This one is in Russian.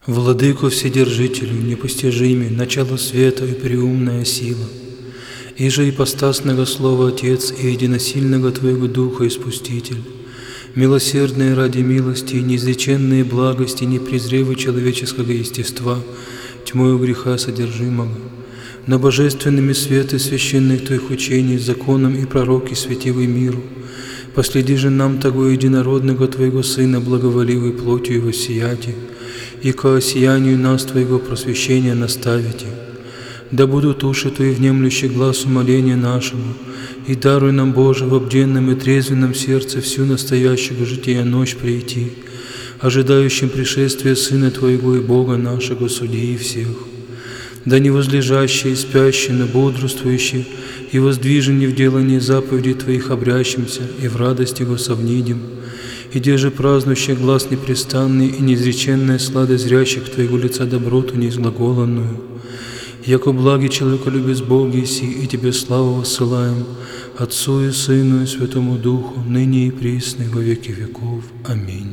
Владыко Вседержителю, непостижимый, начало света и преумная сила, иже ипостасного Слова Отец и единосильного Твоего Духа и Спуститель, милосердные ради милости и неизреченные благости, не презревы человеческого естества, тьмою греха содержимого, но божественными светы священных Твоих учений, законом и пророки светивый миру, последи же нам того единородного Твоего Сына, благоволивой плотью Его сияти, и ко осиянию нас Твоего просвещения наставите. Да будут уши Твои внемлющие глаз умоления нашему, и даруй нам, Боже, в обденном и трезвенном сердце всю настоящего жития ночь прийти, ожидающим пришествия Сына Твоего и Бога нашего, судьи всех. Да не возлежащие и спящие, но бодрствующие, и воздвиженные в делании заповедей Твоих обрящимся, и в радости Его совнидим, и де же празднующий глаз непрестанный и неизреченная сладость зрящих Твоего лица доброту неизглаголанную. Яко благий человеколюбец Бог еси, и Тебе славу воссылаем, Отцу и Сыну и Святому Духу, ныне и присно, и во веки веков. Аминь.